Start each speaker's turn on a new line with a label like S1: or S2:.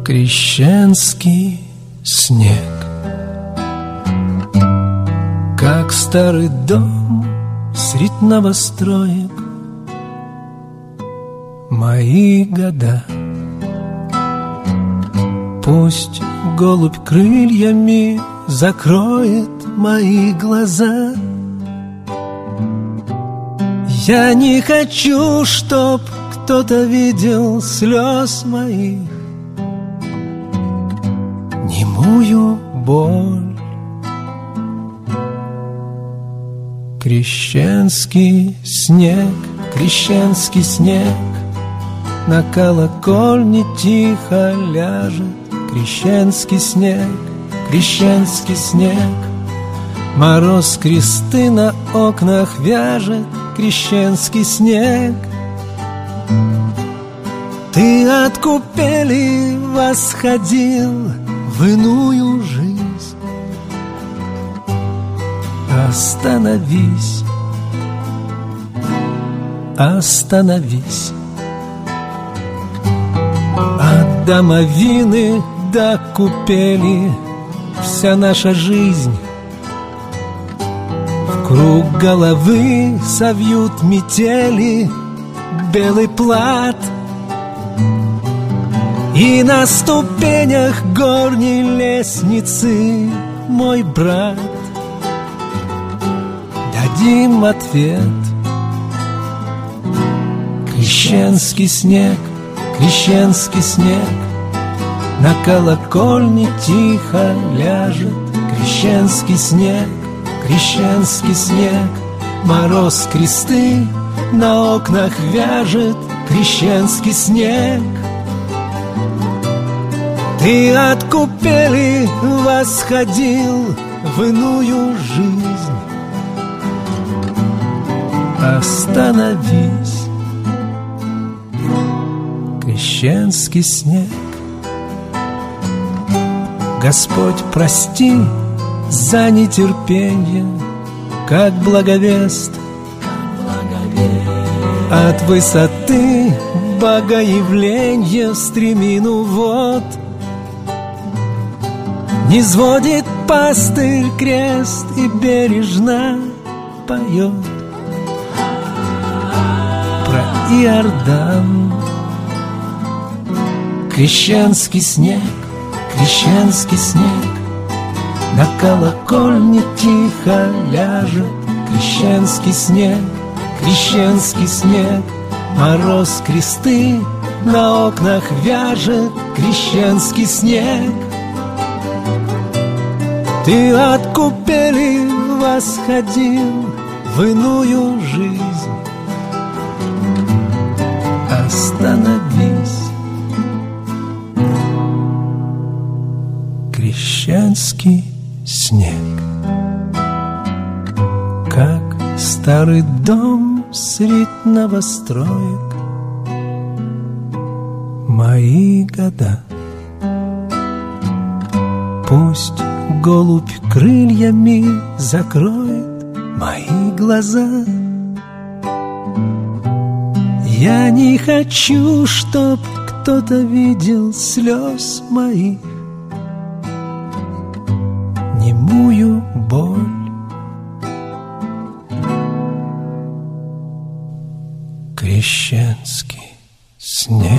S1: Крещенский снег, как старый дом средь новостроек. Мои года, пусть голубь крыльями закроет мои глаза. Я не хочу, чтоб кто-то видел слез моих, немую боль. Крещенский снег, крещенский снег, на колокольне тихо ляжет. Крещенский снег, крещенский снег, мороз кресты на окнах вяжет. Крещенский снег, ты от купели восходил в иную жизнь. Остановись, остановись. От домовины до купели вся наша жизнь. Вкруг головы совьют метели белый плат, и на ступенях горней лестницы, мой брат, дадим ответ. Крещенский снег, крещенский снег, на колокольне тихо ляжет. Крещенский снег, крещенский снег, мороз кресты на окнах вяжет. Крещенский снег, ты от купели восходил в иную жизнь. Остановись, крещенский снег. Господь, прости за нетерпенье, как благовест. От высоты богоявленья в стремину вод низводит пастырь крест и бережно поет про Иордан. Крещенский снег, крещенский снег, на колокольне тихо ляжет. Крещенский снег, крещенский снег, мороз кресты на окнах вяжет. Крещенский снег, ты от купели восходил в иную жизнь. Остановись, крещенский снег, как старый дом средь новостроек. Мои года, пусть голубь крыльями закроет мои глаза. Я не хочу, чтоб кто-то видел слез моих, немую боль. Крещенский снег.